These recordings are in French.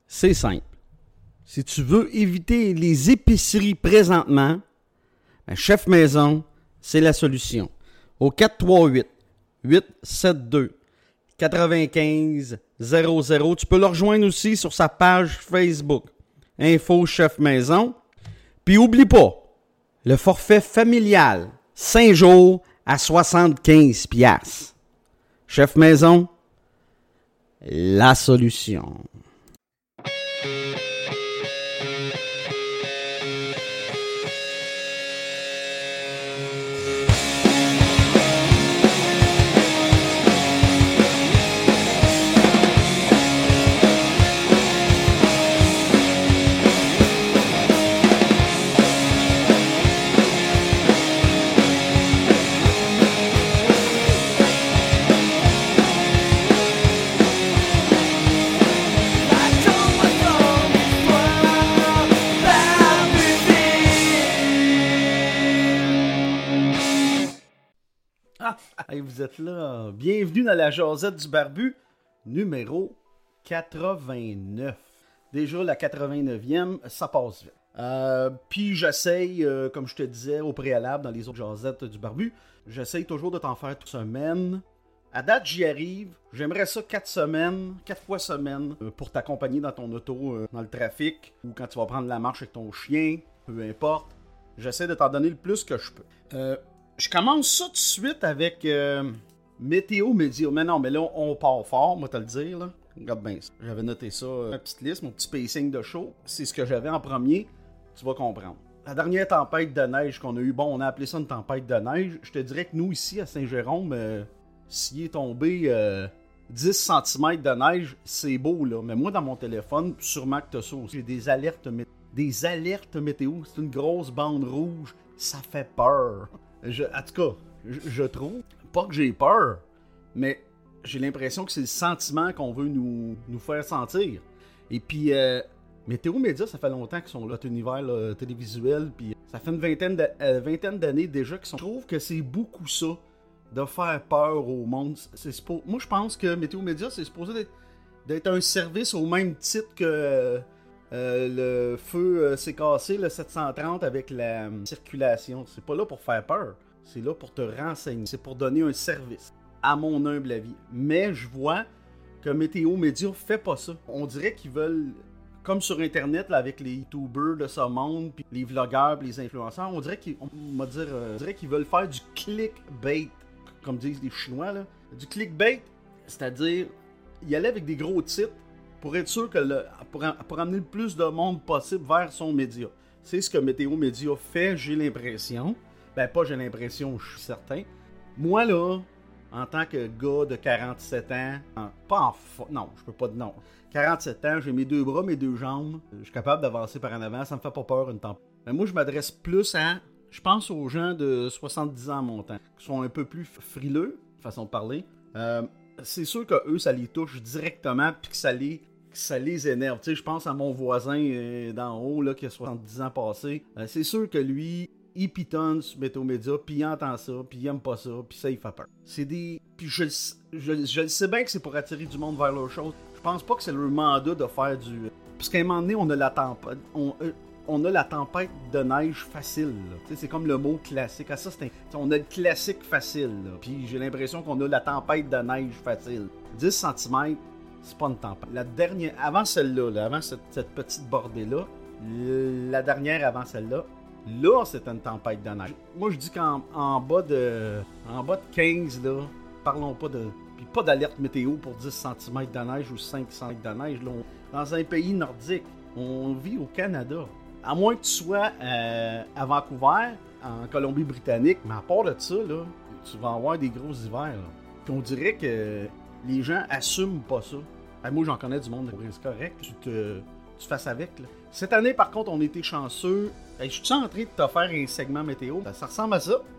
C'est simple. Si tu veux éviter les épiceries présentement, Chef Maison, c'est la solution. Au 438-872-9500. Tu peux le rejoindre aussi sur sa page Facebook. Info Chef Maison. Puis oublie pas, le forfait familial, 5 jours à 75$. Chef Maison, la solution. Hey, vous êtes là. Bienvenue dans la Josette du Barbu, numéro 89. Déjà la 89e, ça passe vite. Puis j'essaye, comme je te disais au préalable dans les autres Josettes du Barbu, j'essaye toujours de t'en faire toute semaine. À date, j'y arrive. J'aimerais ça 4 fois semaine, pour t'accompagner dans ton auto, dans le trafic, ou quand tu vas prendre la marche avec ton chien, peu importe. J'essaie de t'en donner le plus que je peux. Je commence ça tout de suite avec Météo Média. Mais non, mais là, on part fort, moi te le dire. Là. Regarde bien ça. J'avais noté ça, ma petite liste, mon petit pacing de show. C'est ce que j'avais en premier. Tu vas comprendre. La dernière tempête de neige qu'on a eue, bon, on a appelé ça une tempête de neige. Je te dirais que nous, ici, à Saint-Jérôme, s'il est tombé 10 cm de neige, c'est beau, là. Mais moi, dans mon téléphone, sûrement que tu as ça aussi. J'ai des alertes météo. C'est une grosse bande rouge. Ça fait peur. En tout cas, je trouve, pas que j'ai peur, mais j'ai l'impression que c'est le sentiment qu'on veut nous faire sentir. Et puis, Météo Média, ça fait longtemps qu'ils sont là, univers là, télévisuel, puis ça fait une vingtaine d'années déjà qu'ils sont... Je trouve que c'est beaucoup ça, de faire peur au monde. Moi, je pense que Météo Média, c'est supposé d'être un service au même titre que... le feu s'est cassé, le 730, avec la circulation. C'est pas là pour faire peur. C'est là pour te renseigner. C'est pour donner un service, à mon humble avis. Mais je vois que Météo Média fait pas ça. On dirait qu'ils veulent, comme sur Internet, là, avec les YouTubers de ce monde, puis les vlogueurs, puis les influenceurs, on dirait qu'ils veulent faire du clickbait, comme disent les Chinois, là. Du clickbait, c'est-à-dire, y aller avec des gros titres, pour être sûr que pour amener le plus de monde possible vers son média. C'est ce que Météo Média fait, j'ai l'impression. Ben pas j'ai l'impression, je suis certain. Moi là, en tant que gars de 47 ans, non, je peux pas dire non. 47 ans, j'ai mes 2 bras, mes 2 jambes, je suis capable d'avancer par en avant, ça me fait pas peur une tempête. Mais moi je m'adresse plus je pense aux gens de 70 ans montant, qui sont un peu plus frileux, façon de parler. C'est sûr que eux, ça les touche directement puis que ça les énerve. Tu sais, je pense à mon voisin d'en haut là, qui a 70 ans passés. C'est sûr que lui, il pitonne sur Météo Média, puis il entend ça, puis il aime pas ça, puis ça, il fait peur. Puis je le sais bien que c'est pour attirer du monde vers leur chose. Je pense pas que c'est leur mandat de faire du... Parce qu'à un moment donné, on a la tempête. On a la tempête de neige facile. Tu sais, c'est comme le mot classique. Ah, ça, on a le classique facile. Là. Puis j'ai l'impression qu'on a la tempête de neige facile. 10 cm, c'est pas une tempête. La dernière, avant celle-là, là, avant cette petite bordée-là, la dernière avant celle-là, là, c'est une tempête de neige. Moi, je dis qu'en bas de 15, là, parlons pas de... Puis pas d'alerte météo pour 10 cm de neige ou 5 cm de neige. Là, dans un pays nordique, on vit au Canada. À moins que tu sois à Vancouver, en Colombie-Britannique, mais à part de ça, là, tu vas avoir des gros hivers. Là. Puis on dirait que les gens assument pas ça. Moi, j'en connais du monde, c'est correct. Tu fasses avec. Là. Cette année, par contre, on était chanceux. Je suis en train de te faire un segment météo. Ça ressemble à ça.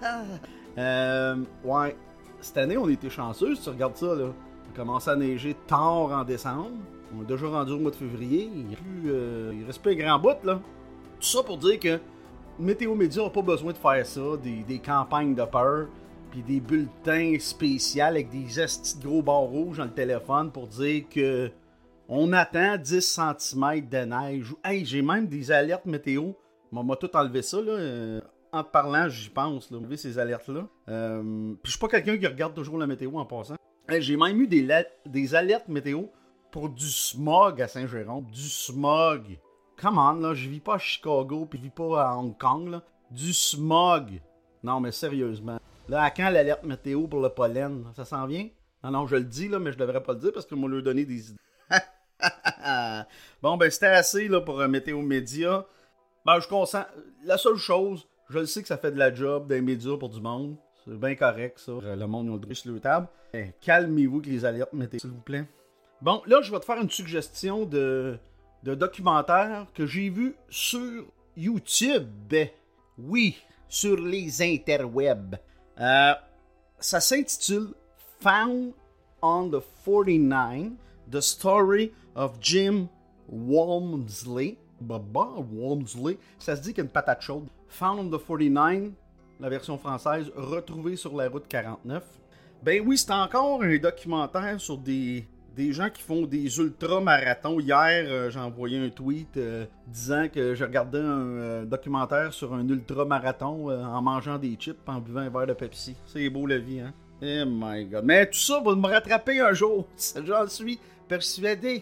Ouais. Cette année, on était chanceux. Si tu regardes ça, là, on a commencé à neiger tard en décembre. On est déjà rendu au mois de février. Il reste plus un grand bout, là. Tout ça pour dire que Météo Média n'a pas besoin de faire ça, des campagnes de peur, puis des bulletins spéciaux avec des estis de gros barres rouges dans le téléphone pour dire que On attend 10 cm de neige. Hey, j'ai même des alertes météo. On m'a tout enlevé ça, là. En te parlant, j'y pense, là. Enlever ces alertes-là. Puis je suis pas quelqu'un qui regarde toujours la météo en passant. Hey, j'ai même eu des alertes météo pour du smog à Saint-Jérôme. Du smog. Come on, là. Je vis pas à Chicago, puis je vis pas à Hong Kong, là. Du smog. Non, mais sérieusement. Là, à quand l'alerte météo pour le pollen? Ça s'en vient? Non, je le dis, là, mais je devrais pas le dire parce que moi, leur donner des idées. Bon, ben, c'était assez, là, pour Météo Média. Ben, je consens. La seule chose, je le sais que ça fait de la job des médias pour du monde. C'est bien correct, ça. Le monde, ils ont le droit sur leur table. Mais calmez-vous avec les alertes météo, s'il vous plaît. Bon, là, je vais te faire une suggestion de documentaire que j'ai vu sur YouTube. Oui, sur les interwebs. Ça s'intitule Found on the 49, The Story of Jim Walmsley. Walmsley. Ça se dit qu'il y a une patate chaude. Found on the 49, la version française, retrouvé sur la route 49. Ben oui, c'est encore un documentaire sur des gens qui font des ultra-marathons. Hier, j'ai envoyé un tweet disant que je regardais un documentaire sur un ultra-marathon en mangeant des chips en buvant un verre de Pepsi. C'est beau la vie, hein? Oh my God. Mais tout ça va me rattraper un jour. J'en suis persuadé.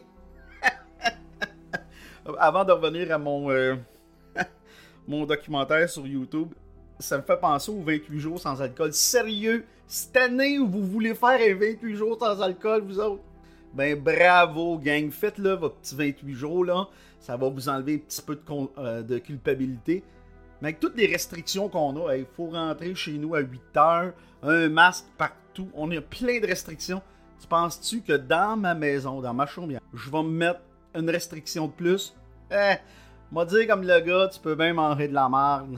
Avant de revenir à mon documentaire sur YouTube, ça me fait penser aux 28 jours sans alcool. Sérieux, cette année où vous voulez faire un 28 jours sans alcool, vous autres? Ben bravo, gang. Faites-le, votre petit 28 jours, là. Ça va vous enlever un petit peu de culpabilité. Mais avec toutes les restrictions qu'on a, il faut rentrer chez nous à 8 heures, un masque partout, on a plein de restrictions. Tu penses-tu que dans ma maison, dans ma chambre, je vais me mettre une restriction de plus? M'a dit comme le gars, tu peux bien manger de la merde.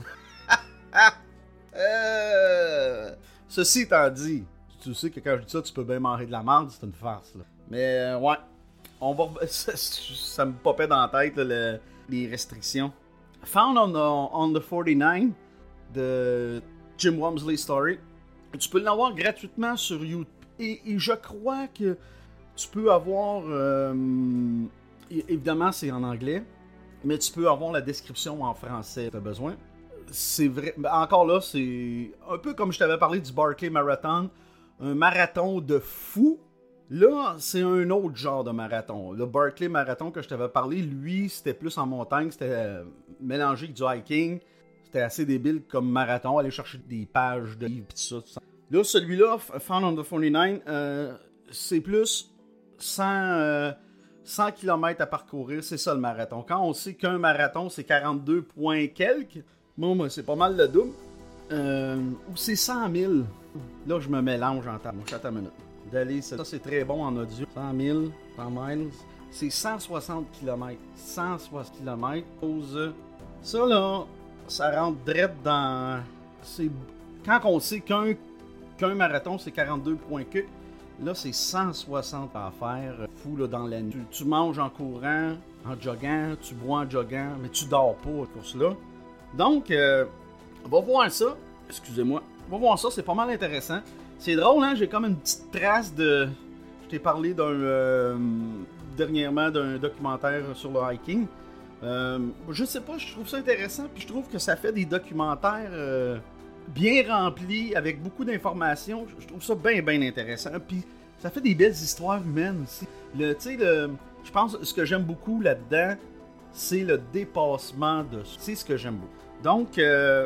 Ceci étant dit, tu sais que quand je dis ça, tu peux bien manger de la merde, c'est une farce, là. Mais ouais, on va. Ça me popait dans la tête, là, les restrictions. Found on the 49 de Jim Walmsley Story. Tu peux l'avoir gratuitement sur YouTube. Et je crois que tu peux avoir. Évidemment, c'est en anglais. Mais tu peux avoir la description en français si tu as besoin. C'est vrai. Encore là, c'est un peu comme je t'avais parlé du Barkley Marathon. Un marathon de fou. Là, c'est un autre genre de marathon. Le Barkley Marathon que je t'avais parlé, lui, c'était plus en montagne. C'était mélangé avec du hiking. C'était assez débile comme marathon. Aller chercher des pages de livres et tout ça. Là, celui-là, Found on the 49, c'est plus 100 km à parcourir. C'est ça le marathon. Quand on sait qu'un marathon, c'est 42 points quelques, bon, c'est pas mal le double. Ou c'est 100 000. Là, je me mélange en temps. Attends une minute. D'aller, ça c'est très bon en audio. 100 000, 100 miles. C'est 160 km. 160 km. Ça, là, ça rentre direct dans... Quand on sait qu'un marathon, c'est 42 points que, là, c'est 160 à faire. Fou, là, dans la nuit. Tu manges en courant, en joguant, tu bois en joguant, mais tu dors pas pour cela. Donc, on va voir ça. Excusez-moi. On va voir ça, c'est pas mal intéressant. C'est drôle, hein? J'ai comme une petite trace de... Je t'ai parlé dernièrement d'un documentaire sur le hiking. Je sais pas, je trouve ça intéressant, puis je trouve que ça fait des documentaires bien remplis, avec beaucoup d'informations. Je trouve ça bien, bien intéressant. Puis ça fait des belles histoires humaines aussi. Je pense que ce que j'aime beaucoup là-dedans, c'est le dépassement de... C'est ce que j'aime beaucoup. Donc,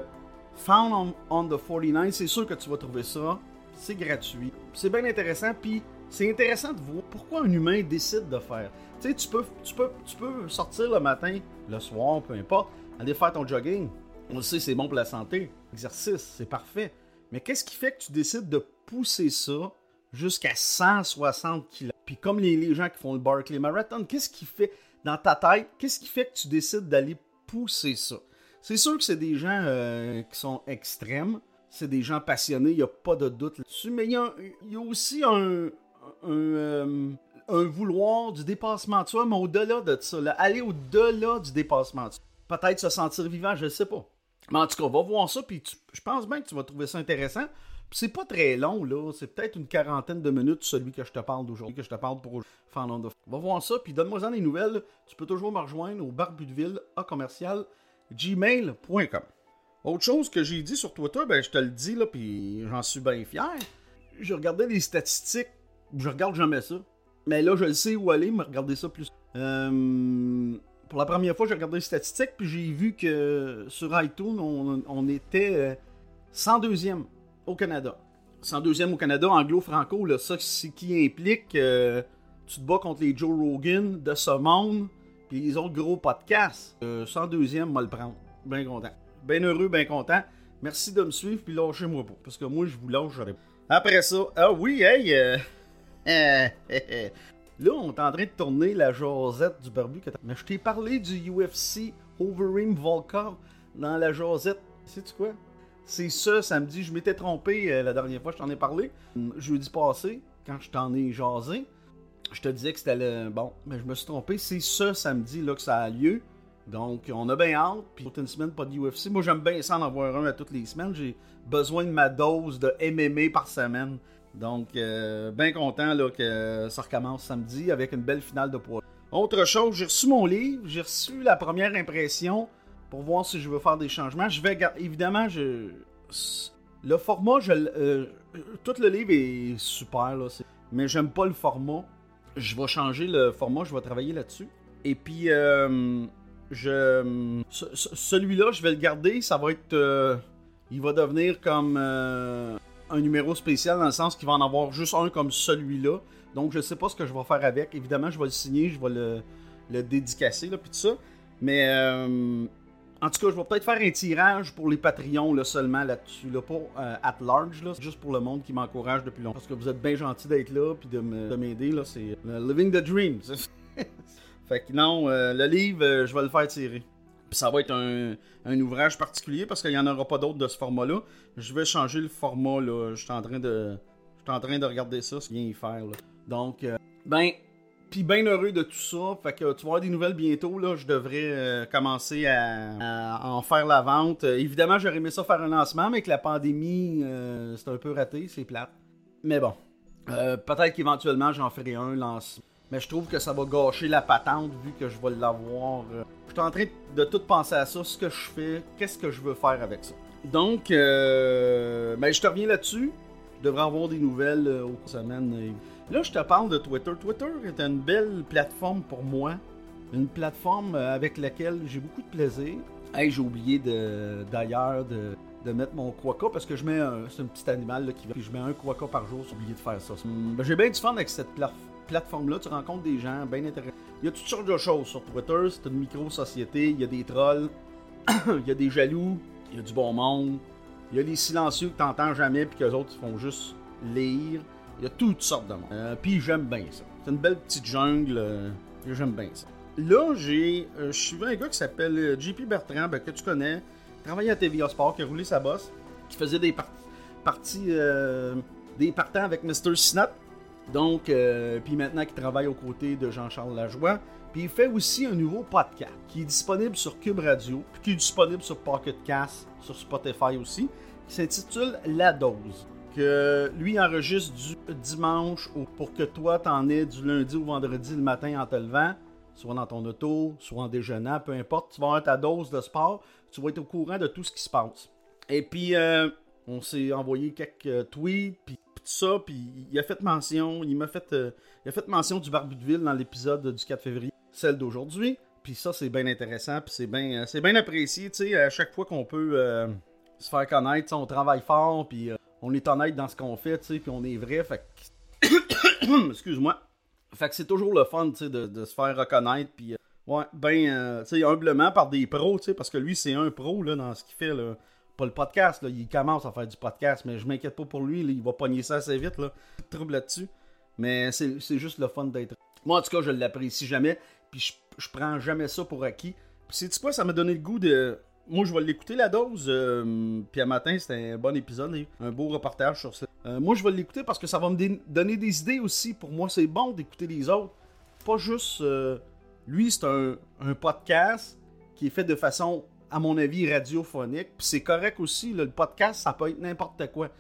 Found on the 49, c'est sûr que tu vas trouver ça. C'est gratuit. C'est bien intéressant, puis c'est intéressant de voir pourquoi un humain décide de faire. Tu sais, tu peux sortir le matin, le soir, peu importe, aller faire ton jogging. On le sait, c'est bon pour la santé. Exercice, c'est parfait. Mais qu'est-ce qui fait que tu décides de pousser ça jusqu'à 160 km? Puis comme les gens qui font le Barkley Marathon, qu'est-ce qui fait dans ta tête, qu'est-ce qui fait que tu décides d'aller pousser ça? C'est sûr que c'est des gens qui sont extrêmes. C'est des gens passionnés, il n'y a pas de doute là-dessus. Mais il y a aussi un vouloir du dépassement de soi, mais au-delà de ça, là, aller au-delà du dépassement de soi. Peut-être se sentir vivant, je ne sais pas. Mais en tout cas, va voir ça, puis je pense bien que tu vas trouver ça intéressant. c'est pas très long, là. C'est peut-être une quarantaine de minutes, celui que je te parle d'aujourd'hui, que je te parle pour faire l'onde. Va voir ça, puis donne-moi des nouvelles. Tu peux toujours me rejoindre au barbudeville à commercial gmail.com. Autre chose que j'ai dit sur Twitter, ben je te le dis, là, puis j'en suis bien fier. Je regardais les statistiques. Je regarde jamais ça. Mais là, je le sais où aller, me regarder ça plus. Pour la première fois, j'ai regardé les statistiques, puis j'ai vu que sur iTunes, on était 102e au Canada. 102e au Canada, anglo-franco, là, ça, c'est qui implique tu te bats contre les Joe Rogan de ce monde, puis les autres gros podcasts. 102e, moi le prendre. Bien content. Bien heureux, bien content. Merci de me suivre, puis lâchez-moi pas, parce que moi, je vous lâche, j'aurais pas. Après ça, ah oui, hey, là, on est en train de tourner la jasette du barbu. Mais je t'ai parlé du UFC Overeem Volkov dans la jasette. Sais-tu quoi? C'est ça, samedi. Je m'étais trompé la dernière fois, je t'en ai parlé. Jeudi passé, quand je t'en ai jasé, je te disais que c'était le... Bon, mais je me suis trompé. C'est ce samedi là que ça a lieu. Donc, on a bien hâte. Puis, une semaine, pas de UFC. Moi, j'aime bien ça en avoir un à toutes les semaines. J'ai besoin de ma dose de MMA par semaine. Donc, bien content là, que ça recommence samedi avec une belle finale de poids. Autre chose, j'ai reçu mon livre, j'ai reçu la première impression pour voir si je veux faire des changements. Je vais évidemment, le format, tout le livre est super, là, mais j'aime pas le format. Je vais changer le format, je vais travailler là-dessus. Et puis, celui-là, je vais le garder, ça va être... il va devenir comme... un numéro spécial dans le sens qu'il va en avoir juste un comme celui-là. Donc, je sais pas ce que je vais faire avec. Évidemment, je vais le signer, je vais le dédicacer, là, puis tout ça. Mais, en tout cas, je vais peut-être faire un tirage pour les Patreons, là, seulement là-dessus, là, pas at large, là. C'est juste pour le monde qui m'encourage depuis longtemps. Parce que vous êtes bien gentil d'être là, puis de m'aider, là. C'est Living the Dream. Fait que non, le livre, je vais le faire tirer. Puis ça va être un ouvrage particulier parce qu'il n'y en aura pas d'autres de ce format-là. Je vais changer le format, là. Je suis en train de regarder ça, ce qu'il vient y faire, là. Donc, puis bien heureux de tout ça. Fait que tu vas avoir des nouvelles bientôt, là. Je devrais commencer à en faire la vente. Évidemment, j'aurais aimé ça faire un lancement, mais avec la pandémie, c'est un peu raté, c'est plate. Mais bon, peut-être qu'éventuellement, j'en ferai un lancement. Mais je trouve que ça va gâcher la patente vu que je vais l'avoir. Je suis en train de tout penser à ça, ce que je fais, qu'est-ce que je veux faire avec ça. Donc, je te reviens là-dessus. Je devrais avoir des nouvelles au cours de la semaine. Là, je te parle de Twitter. Twitter est une belle plateforme pour moi. Une plateforme avec laquelle j'ai beaucoup de plaisir. Hey, j'ai oublié d'ailleurs de mettre mon quokka parce que c'est un petit animal là, qui va. Puis je mets un quokka par jour, j'ai oublié de faire ça. J'ai bien du fun avec cette plateforme-là, tu rencontres des gens bien intéressants. Il y a toutes sortes de choses sur Twitter, c'est une micro-société, il y a des trolls, il y a des jaloux, il y a du bon monde, il y a des silencieux que t'entends jamais puis qu'eux autres font juste lire. Il y a toutes sortes de monde. Puis j'aime bien ça. C'est une belle petite jungle, j'aime bien ça. Là, je suis un gars qui s'appelle JP Bertrand, que tu connais, qui travaille à TVA Sport, qui a roulé sa bosse, qui faisait des parties, des partants avec Mr. Snap. Donc, puis maintenant qu'il travaille aux côtés de Jean-Charles Lajoie. Puis il fait aussi un nouveau podcast qui est disponible sur Cube Radio, puis qui est disponible sur Pocket Cast, sur Spotify aussi, qui s'intitule La Dose. Que lui enregistre du dimanche pour que toi t'en aies du lundi au vendredi le matin en te levant, soit dans ton auto, soit en déjeunant, peu importe. Tu vas avoir ta dose de sport, tu vas être au courant de tout ce qui se passe. Et puis, on s'est envoyé quelques tweets, puis tout ça, puis il a fait mention, il a fait mention du Barbudeville dans l'épisode du 4 février, celle d'aujourd'hui. Puis ça, c'est bien intéressant, puis c'est bien apprécié, tu sais, à chaque fois qu'on peut se faire connaître, on travaille fort, puis on est honnête dans ce qu'on fait, tu sais, puis on est vrai, fait que... Excuse-moi. Fait que c'est toujours le fun, tu sais, de se faire reconnaître, puis tu sais, humblement par des pros, tu sais, parce que lui, c'est un pro, là, dans ce qu'il fait, là. Pas le podcast, là, il commence à faire du podcast, mais je m'inquiète pas pour lui, là, il va pogner ça assez vite, là. Pas de trouble là-dessus. Mais c'est juste le fun d'être... Moi, en tout cas, je l'apprécie jamais, puis je prends jamais ça pour acquis. Puis sais-tu quoi, ça m'a donné le goût de... Moi, je vais l'écouter, La Dose, puis à matin, c'était un bon épisode, un beau reportage sur ça. Moi, je vais l'écouter parce que ça va me donner des idées aussi. Pour moi, c'est bon d'écouter les autres. Pas juste... lui, c'est un podcast qui est fait de façon, à mon avis, radiophonique. Puis c'est correct aussi, là, le podcast, ça peut être n'importe quoi.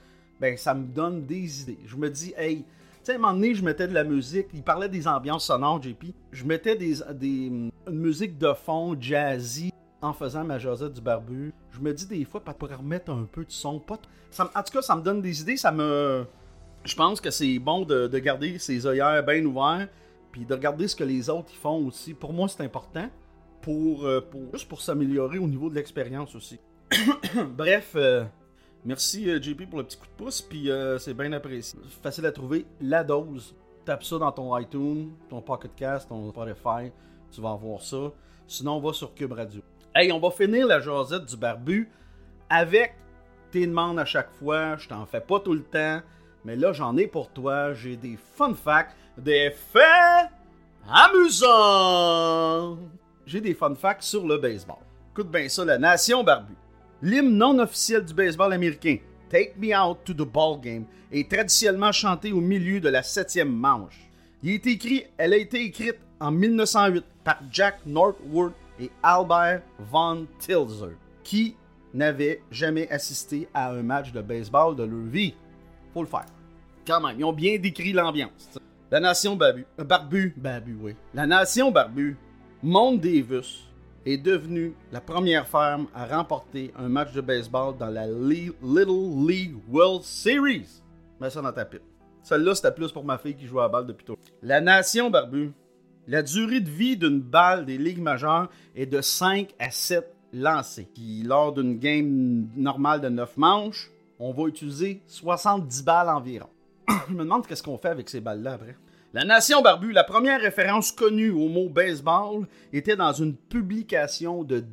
ben ça me donne des idées. Je me dis, hey, tu sais, à un moment donné, je mettais de la musique, il parlait des ambiances sonores, JP. Je mettais une musique de fond jazzy en faisant ma Josette du Barbu. Je me dis des fois, pour remettre un peu de son, en tout cas, ça me donne des idées, je pense que c'est bon de garder ses œillères bien ouverts, puis de regarder ce que les autres ils font aussi. Pour moi, c'est important, juste pour s'améliorer au niveau de l'expérience aussi. Bref, merci JP pour le petit coup de pouce, puis c'est bien apprécié. Facile à trouver, La Dose. Tape ça dans ton iTunes, ton Pocket Cast, ton Spotify, tu vas avoir ça. Sinon, on va sur Cube Radio. Hey, on va finir la Josette du Barbu avec tes demandes à chaque fois. Je t'en fais pas tout le temps, mais là, j'en ai pour toi. J'ai des fun facts, des faits amusants. J'ai des fun facts sur le baseball. Écoute bien ça, la Nation Barbu. L'hymne non officiel du baseball américain, Take Me Out to the Ball Game, est traditionnellement chanté au milieu de la 7e manche. Elle a été écrite en 1908 par Jack Norwood et Albert Von Tilzer, qui n'avaient jamais assisté à un match de baseball de leur vie. Faut le faire. Quand même, ils ont bien décrit l'ambiance. La Nation Barbu, oui. La Nation Barbu, Mount Davis, est devenue la première femme à remporter un match de baseball dans la Little League World Series. Mets ça dans ta pipe. Celle-là, c'était plus pour ma fille qui joue à la balle depuis tôt. La Nation Barbu. La durée de vie d'une balle des ligues majeures est de 5 à 7 lancers. Puis lors d'une game normale de 9 manches, on va utiliser 70 balles environ. Je me demande qu'est-ce qu'on fait avec ces balles-là après. La Nation Barbu, la première référence connue au mot baseball était dans une publication de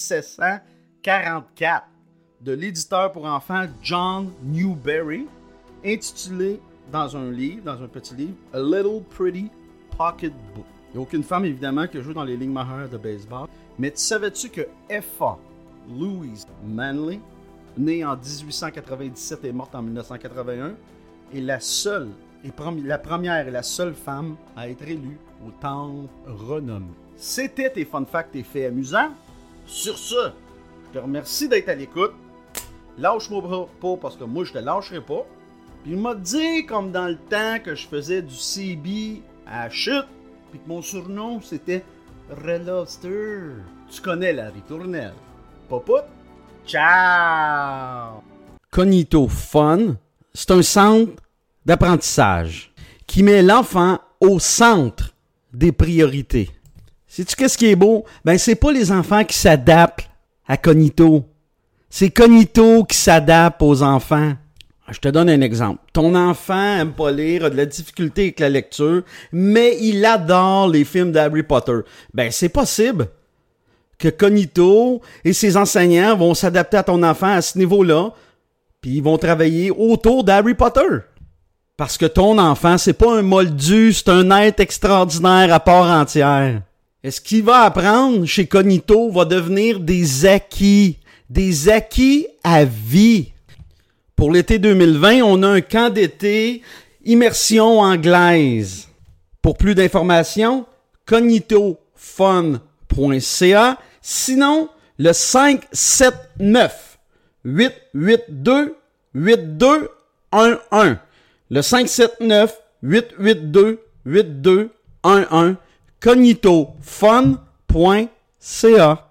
1744 de l'éditeur pour enfants John Newbery, intitulé dans un petit livre, A Little Pretty Pocket Book. Il n'y a aucune femme, évidemment, qui joue dans les ligues majeures de baseball. Mais savais-tu que Effa Louise Manley, née en 1897 et morte en 1981, est la première et la seule femme à être élue au temple renommé. C'était tes fun facts et faits amusants. Sur ce, je te remercie d'être à l'écoute. Lâche-moi pas parce que moi, je te lâcherai pas. Puis il m'a dit, comme dans le temps que je faisais du CB à chute, puis que mon surnom, c'était Red Lobster. Tu connais la ritournelle. Popout, ciao! Cognito Fun, c'est un centre d'apprentissage qui met l'enfant au centre des priorités. Sais-tu qu'est-ce qui est beau? Ben, c'est pas les enfants qui s'adaptent à Cognito. C'est Cognito qui s'adapte aux enfants. Je te donne un exemple. Ton enfant aime pas lire, a de la difficulté avec la lecture, mais il adore les films d'Harry Potter. Ben, c'est possible que Cognito et ses enseignants vont s'adapter à ton enfant à ce niveau-là, puis ils vont travailler autour d'Harry Potter. Parce que ton enfant, c'est pas un moldu, c'est un être extraordinaire à part entière. Et ce qu'il va apprendre chez Cognito va devenir des acquis à vie. Pour l'été 2020, on a un camp d'été immersion anglaise. Pour plus d'informations, cognitofun.ca. Sinon, le 579-882-8211. Le 579-882-8211. cognitofun.ca.